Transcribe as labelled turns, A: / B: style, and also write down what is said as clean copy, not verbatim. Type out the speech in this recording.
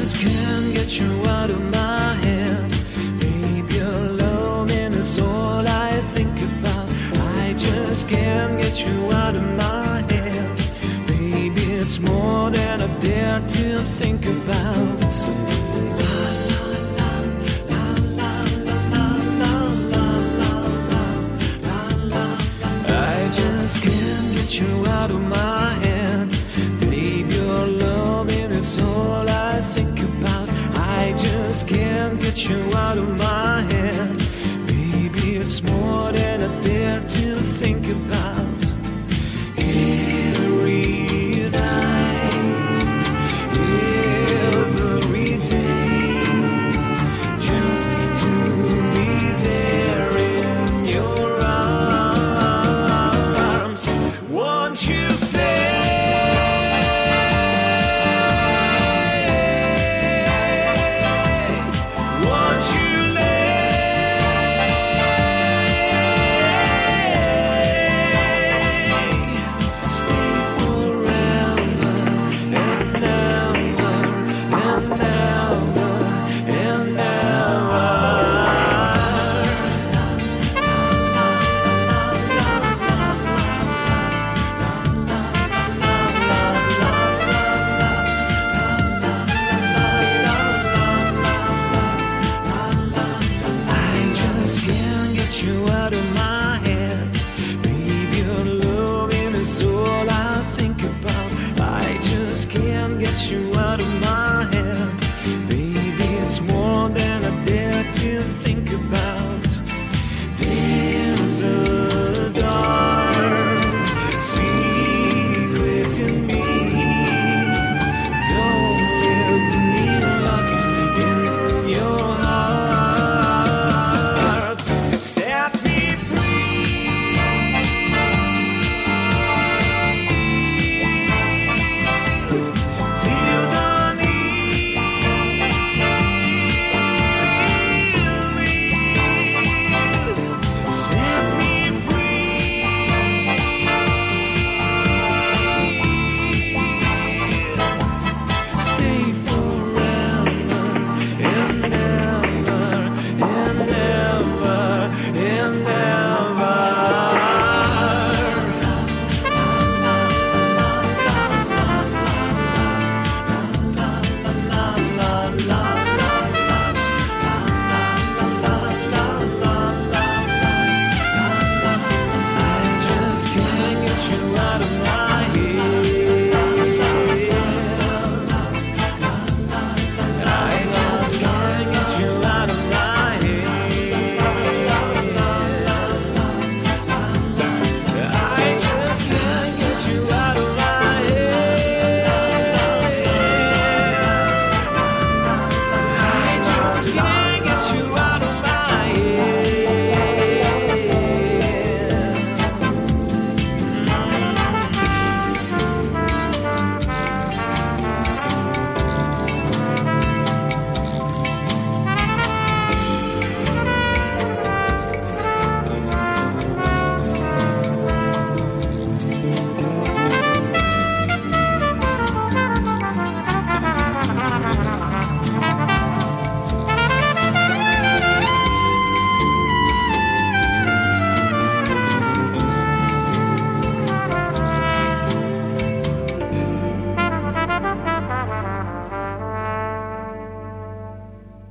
A: just can't get you out of my head. Baby, your loving is all I think about. I just can't get you out of my head. Baby, it's more than I dare to think about. I just can't get you out of my head. Baby, your loving is all I think about. I just can't get you out of my head. Baby, it's more than I dare to think about. Every night, every day, just to be there in your arms. Won't you stay? Won't you stay forever and ever and ever and ever? I just can't get you out of my head. Baby, your loving is all I think about. I just can't get you out of my head.